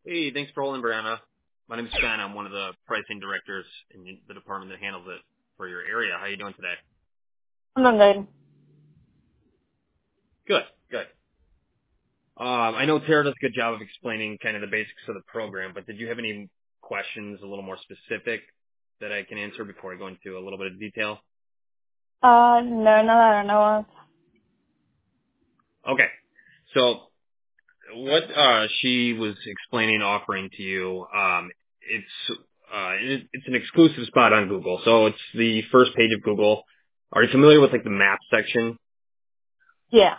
Hey, thanks for holding, Brianna. My name is Ben. I'm one of the pricing directors in the department that handles it for your area. How you doing today? I'm doing good. Good, good. I know Tara does a good job of explaining kind of the basics of the program, but did you have any questions a little more specific that I can answer before I go into a little bit of detail? No, not that I know of. Okay. So what she was explaining offering to you, it's an exclusive spot on Google. So it's the first page of Google. Are you familiar with like the map section? Yeah.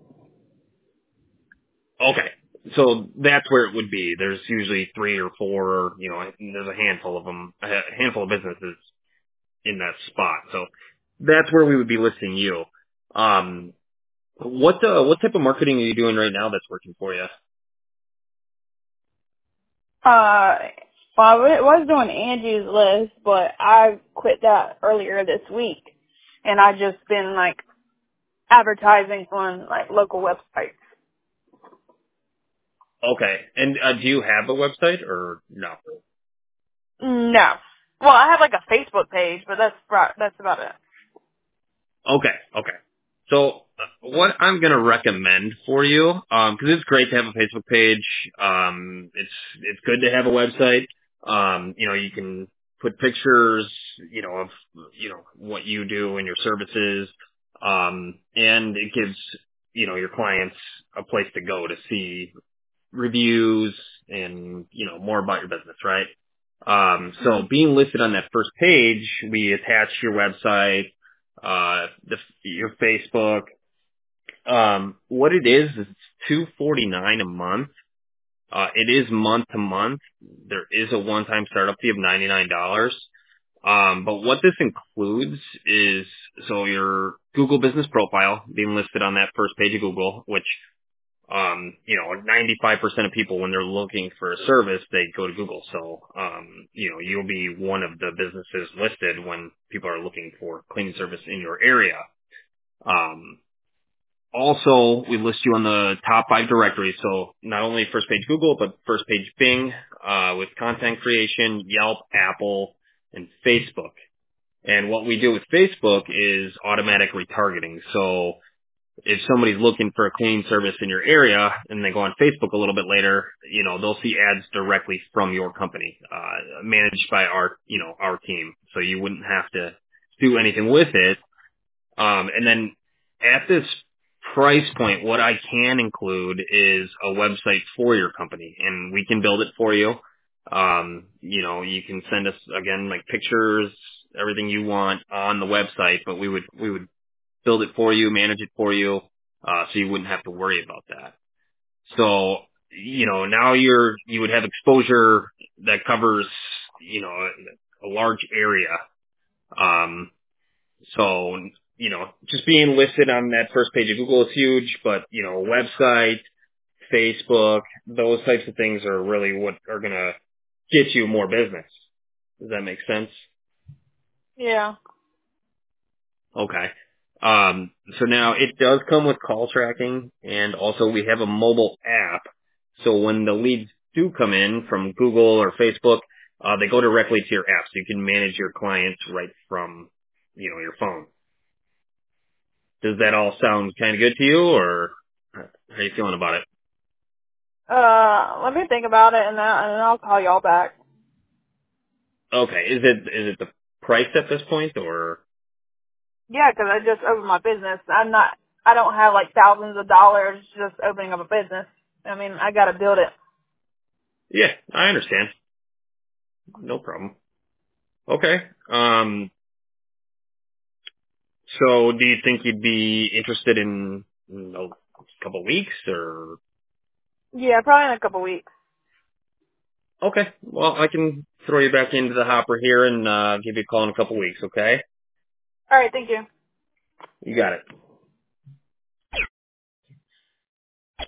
Okay. So that's where it would be. There's usually three or four, there's a handful of them, a handful of businesses in that spot. So that's where we would be listing you. Um, what type of marketing are you doing right now that's working for you? Uh, well, I was doing Angie's List, but I quit that earlier this week, and I just been like advertising on like local websites. Okay. And do you have a website or no? No. Well, I have like a Facebook page, but that's about it. Okay, okay. So what I'm gonna recommend for you, because it's great to have a Facebook page. It's good to have a website. You can put pictures, of what you do and your services, and it gives your clients a place to go to see reviews and more about your business, right? So being listed on that first page, we attach your website, your Facebook. What it is it's $249 a month. It is month to month. There is a one-time startup fee of $99. But what this includes is your Google business profile being listed on that first page of Google, which 95% of people when they're looking for a service, they go to Google. So, you'll be one of the businesses listed when people are looking for cleaning service in your area. Um, Also, we list you on the top 5 directories. So not only first page Google, but first page Bing, with content creation, Yelp, Apple, and Facebook. And what we do with Facebook is automatic retargeting. So if somebody's looking for a cleaning service in your area and they go on Facebook a little bit later, they'll see ads directly from your company, managed by our team. So you wouldn't have to do anything with it. And then at this price point, what I can include is a website for your company, and we can build it for you. You can send us again like pictures, everything you want on the website, but we would build it for you, manage it for you, so you wouldn't have to worry about that. So, now you would have exposure that covers, a large area. Um, so, just being listed on that first page of Google is huge, but, website, Facebook, those types of things are really what are going to get you more business. Does that make sense? Yeah. Okay. So now it does come with call tracking, and also we have a mobile app. So when the leads do come in from Google or Facebook, they go directly to your app, so you can manage your clients right from, your phone. Does that all sound kind of good to you, or how are you feeling about it? Let me think about it, and then I'll call y'all back. Okay. Is it the price at this point, or? Yeah, 'cause I just opened my business. I don't have like thousands of dollars just opening up a business. I mean, I gotta build it. Yeah, I understand. No problem. Okay. So do you think you'd be interested in a couple of weeks or? Yeah, probably in a couple weeks. Okay. Well, I can throw you back into the hopper here and give you a call in a couple of weeks, okay? All right, thank you. You got it.